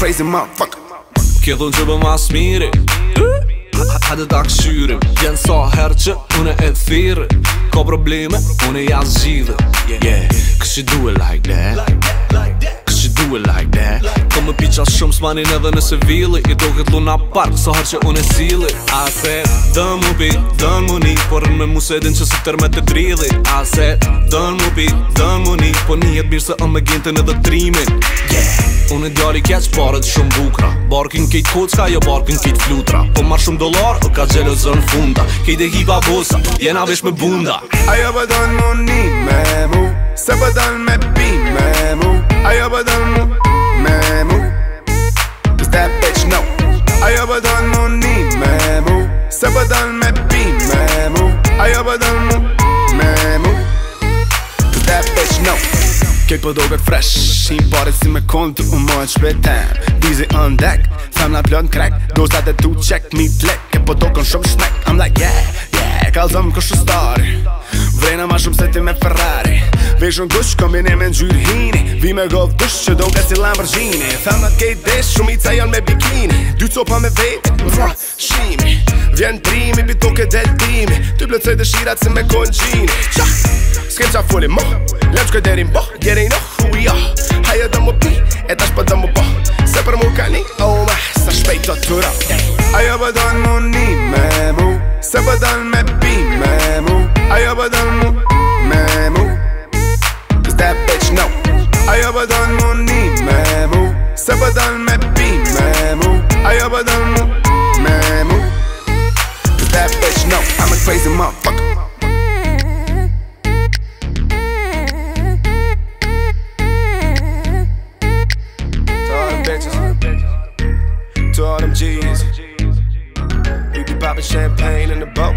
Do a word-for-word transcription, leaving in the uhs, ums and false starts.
crazy motherfucker. Kjo dhun që bë mas miri Hajde ta këshyrim Vjen sa herë që une e thirë Ka probleme, une ja zgjidhe Yeah, cause you do it like that Cause you do it like that Ko më piqa shumë s'manin edhe nëse vili I do këtë luna park, sa herë që une sili I said, dën mu pi, dën mu ni Por në me mu se din që si tërme të dridhi I said, dën mu pi, dën mu ni Po njët mirë se ëm me gintin edhe trimin Yeah Unë e djali keq paret shumë bukra Barkin kejt kocka, jo barkin kejt flutra Po marrë shumë dolar, o ka gjelo zën funda Kejt e hipa bosa, jena vesh me bunda Ajo bëdon mu ni me mu Se bëdon me pi me mu Ajo bëdon mu me mu Cause that bitch know Ajo bëdon mu ni me mu Se bëdon me pi me mu Ajo bëdon mu me mu Cause that bitch know Kek po do këtë fresh Shim paret si me kontu u mojnë shpetem Busy on deck Femna plën crack Dozat e tu check me t'lek E po do kën shumë shnek I'm like yeah, yeah Kalzëm kështë stari Vrejna ma shumë se ti me Ferrari Veshën gush kombine me n'gjyr hini Vi me goth dush që do ka si Lamborghini Femnat kejt desh shumica jon me bikini Dy copa me vet Mwa, shimi Vjen trimi bito ke del timi Ty plëcoj dëshirat si me kon gjini Qa S'kem qa foli mo Lem qkoj derin bo Get ain't know who we are Hajo do mu pi E tash po do mu bo Se për mu ka ni Oh ma Sa shpejt do t'ura Ajo bëdon mu ni me mu Se bëdon me pi me mu Ajo bëdon mu me mu Cause that bitch know Ajo bëdon mu ni me mu Se bëdon me pi me mu Ajo bëdon mu me mu Cause that bitch know I'm a crazy motherfucker To all them G's, we be poppin' champagne in the boat.